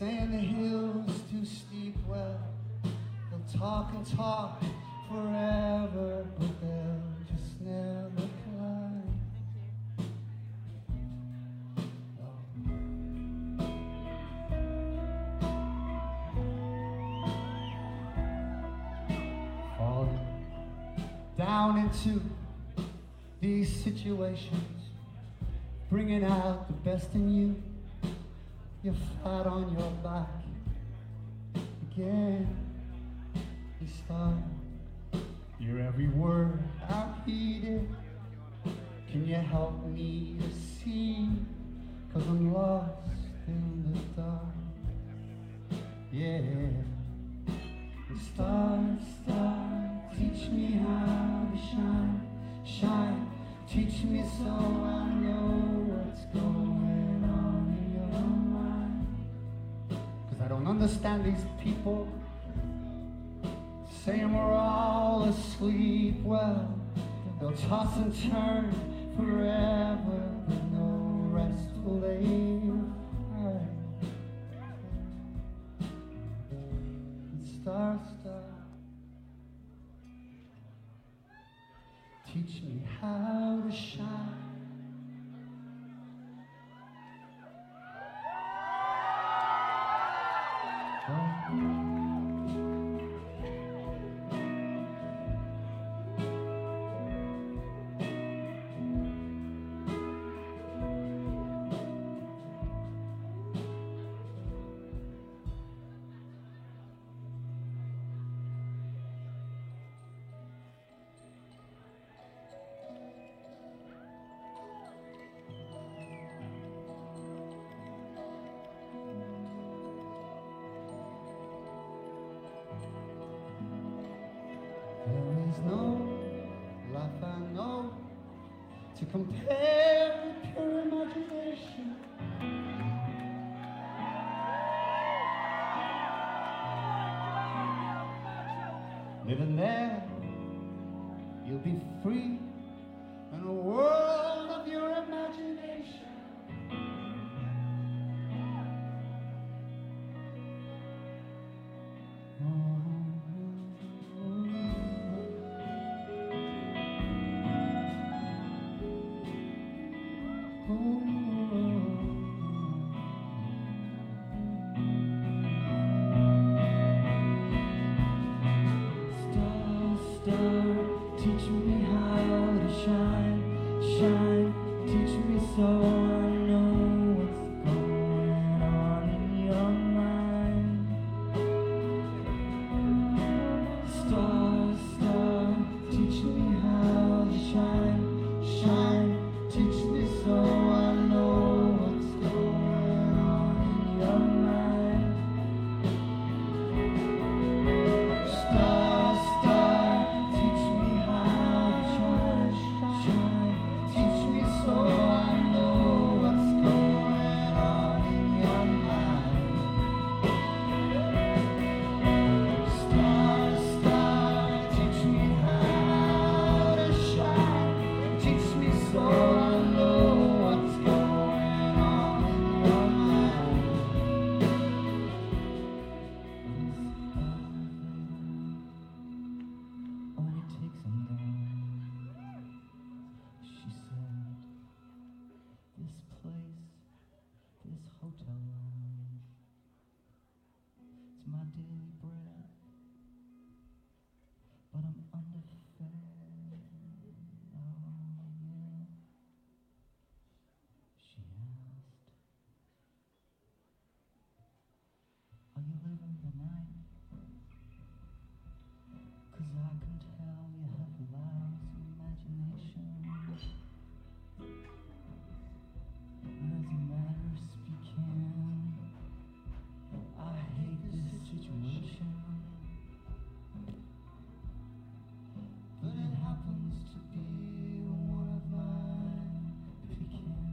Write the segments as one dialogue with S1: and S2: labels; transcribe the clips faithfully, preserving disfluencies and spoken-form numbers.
S1: saying the hill's too steep. Well, they'll talk and talk forever, but they'll just never climb. Oh. Falling down into these situations, bringing out the best in you. You're flat on your back again. You start your every word out heated. Can you help me to see? 'Cause I'm lost in the dark. Yeah. And star, star, teach me how to shine, shine. Teach me so I know what's going on in your mind. 'Cause I don't understand these people saying we're all asleep. Well, they'll toss and turn forever, but no rest will they find. And star, star, teach me how to shine. Oh. There is no life I know to compare with pure imagination. Living there, you'll be free in a world of your imagination. Teach me how to shine, shine. Teach me so I know what's going on in your mind. Star, star, teach me how to shine, shine. Teach me so I know what's going on in your mind. Star, star, teach me how to shine, shine. Teach me so I know what's going on in your mind. Star, star, teach me how to shine. Teach me so I know what's going on in your mind. Only takes a man. She said, this place, this hotel lounge, it's my daily bread, but I'm underfed. Oh, yeah. She asked, are you living the night? 'Cause I can tell you have lousy imagination. As a matter of speaking, I hate this situation, but it happens to be one of my picking.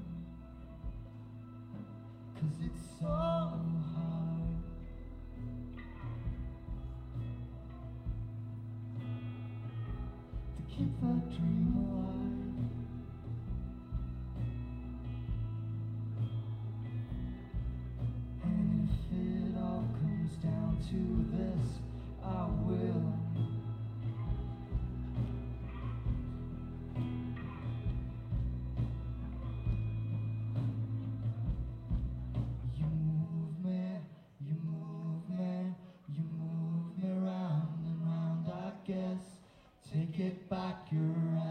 S1: 'Cause it's so hard to keep that dream alive. And if to this, I will. You move me, you move me, you move me round and round, I guess. Take it back, you're right.